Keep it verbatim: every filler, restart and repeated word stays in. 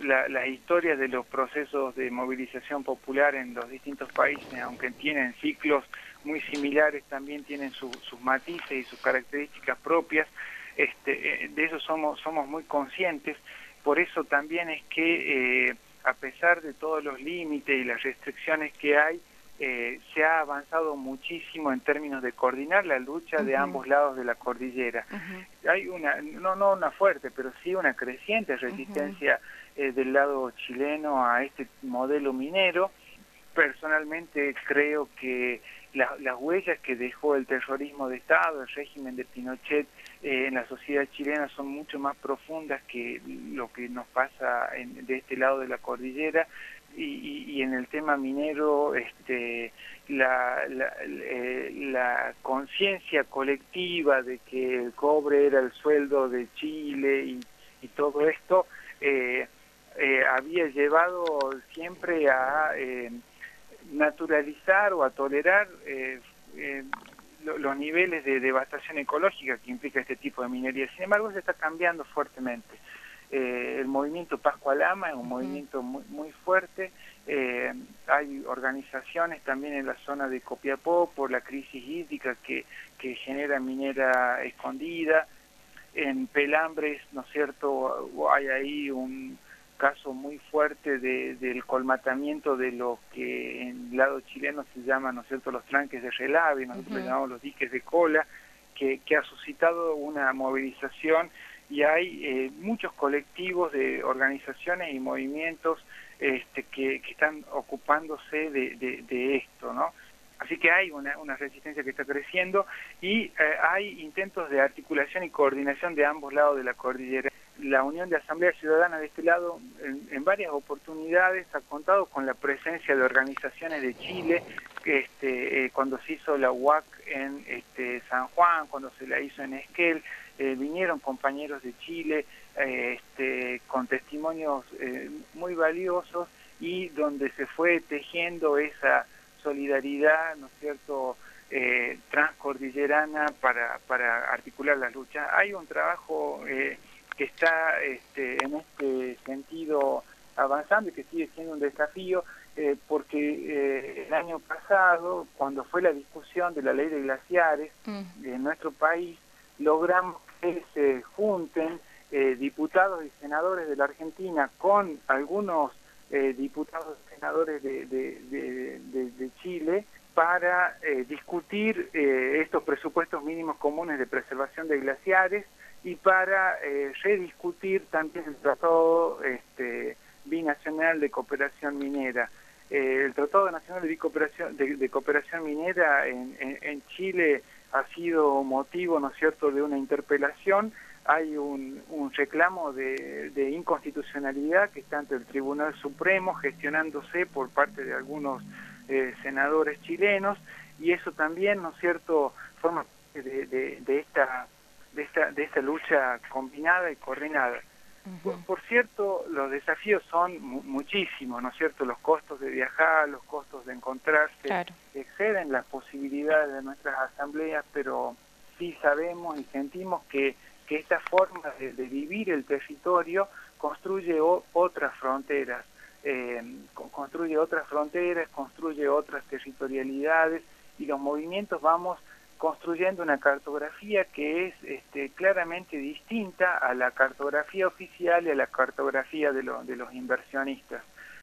la, las historias de los procesos de movilización popular en los distintos países, aunque tienen ciclos muy similares, también tienen su, sus matices y sus características propias. Este, de eso somos, somos muy conscientes. Por eso también es que, eh, a pesar de todos los límites y las restricciones que hay, eh, se ha avanzado muchísimo en términos de coordinar la lucha uh-huh. de ambos lados de la cordillera. Uh-huh. Hay una, no, no una fuerte, pero sí una creciente resistencia uh-huh. eh, del lado chileno a este modelo minero. Personalmente creo que la, las huellas que dejó el terrorismo de Estado, el régimen de Pinochet eh, en la sociedad chilena son mucho más profundas que lo que nos pasa en, de este lado de la cordillera. Y, y, y en el tema minero, este, la, la, eh, la conciencia colectiva de que el cobre era el sueldo de Chile y, y todo esto eh, eh, había llevado siempre a eh, naturalizar o a tolerar eh, eh, lo, los niveles de devastación ecológica que implica este tipo de minería. Sin embargo, se está cambiando fuertemente. Eh, el movimiento Pascua Lama es un uh-huh. movimiento muy, muy fuerte. Eh, hay organizaciones también en la zona de Copiapó por la crisis hídrica que, que genera minera escondida. En Pelambres, ¿no es cierto?, hay ahí un caso muy fuerte de, del colmatamiento de lo que en el lado chileno se llaman, ¿no es cierto?, los tranques de relave, nosotros uh-huh. le llamamos los diques de cola, que, que ha suscitado una movilización. Y hay eh, muchos colectivos de organizaciones y movimientos este, que, que están ocupándose de, de, de esto, ¿no? Así que hay una, una resistencia que está creciendo y eh, hay intentos de articulación y coordinación de ambos lados de la cordillera. La Unión de Asamblea Ciudadana de este lado, en, en varias oportunidades, ha contado con la presencia de organizaciones de Chile, este, eh, cuando se hizo la U A C en este, San Juan, cuando se la hizo en Esquel. Eh, vinieron compañeros de Chile eh, este, con testimonios eh, muy valiosos y donde se fue tejiendo esa solidaridad, ¿no es cierto?, eh, transcordillerana para, para articular las luchas. Hay un trabajo eh, que está este, en este sentido avanzando y que sigue siendo un desafío eh, porque eh, el año pasado, cuando fue la discusión de la ley de glaciares mm. en nuestro país, logramos que se junten eh, diputados y senadores de la Argentina con algunos eh, diputados y senadores de, de, de, de, de Chile para eh, discutir eh, estos presupuestos mínimos comunes de preservación de glaciares y para eh, rediscutir también el Tratado este, Binacional de Cooperación Minera. Eh, el Tratado Nacional de Cooperación, de, de Cooperación Minera en, en, en Chile ha sido motivo, ¿no es cierto?, de una interpelación. Hay un, un reclamo de, de inconstitucionalidad que está ante el Tribunal Supremo gestionándose por parte de algunos eh, senadores chilenos, y eso también, ¿no es cierto?, forma parte de, de, de, esta, de, esta, de esta lucha combinada y coordinada. Uh-huh. Por, por cierto, los desafíos son mu muchísimos, ¿no es cierto? Los costos de viajar, los costos de encontrarse, claro, exceden las posibilidades de nuestras asambleas, pero sí sabemos y sentimos que, que esta forma de, de vivir el territorio construye o, otras fronteras, eh, construye otras fronteras, construye otras territorialidades, y los movimientos vamos construyendo una cartografía que es este, claramente distinta a la cartografía oficial y a la cartografía de, lo, de los inversionistas.